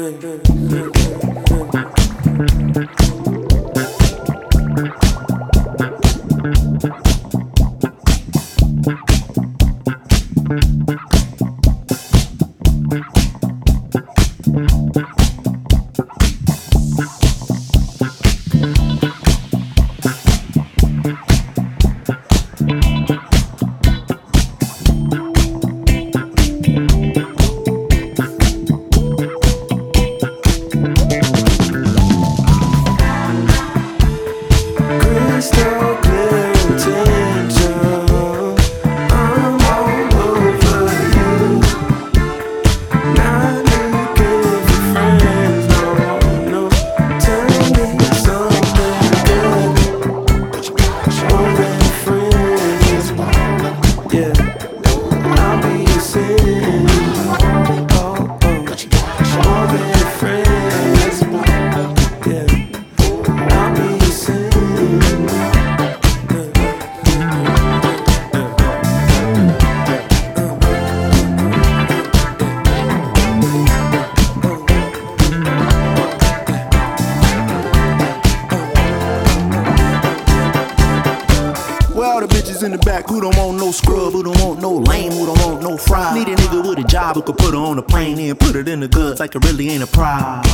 In the back, who don't want no scrub, who don't want no lame, who don't want no fry. Need a nigga with a job who could put her on a plane and put it in the goods like it really ain't a prize.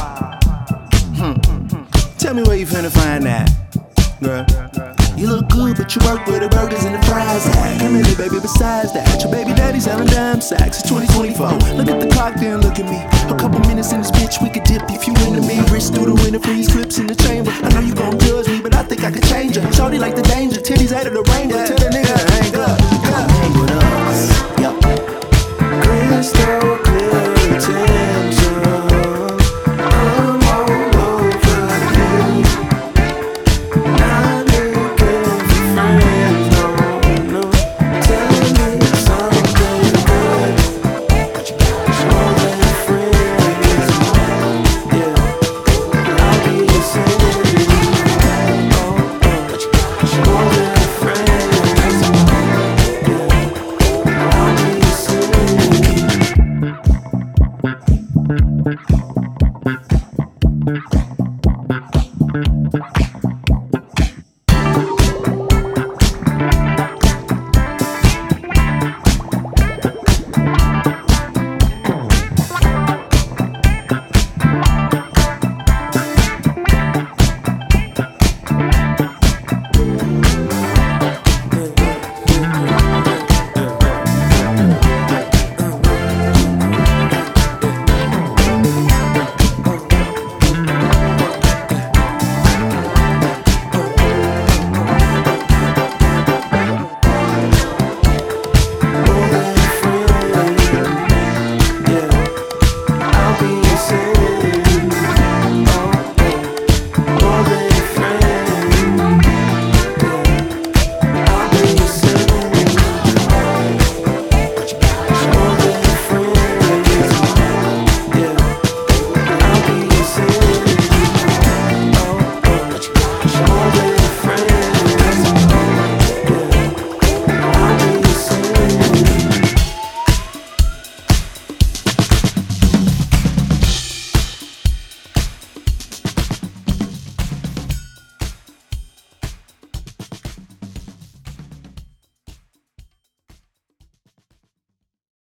Tell me where you finna find that, girl. You look good, but you work with the burgers and the fries. Come in, baby, besides that, your baby daddy selling dime sacks. It's 2024, look at the clock, then look at me. A couple minutes in this bitch, we could dip if you into me. Wrist through the window, freeze clips in the chamber. I know you gon' judge me, but I think I could change her. Shorty like the danger, titties out of the ranger. Tell the nigga I ain't up.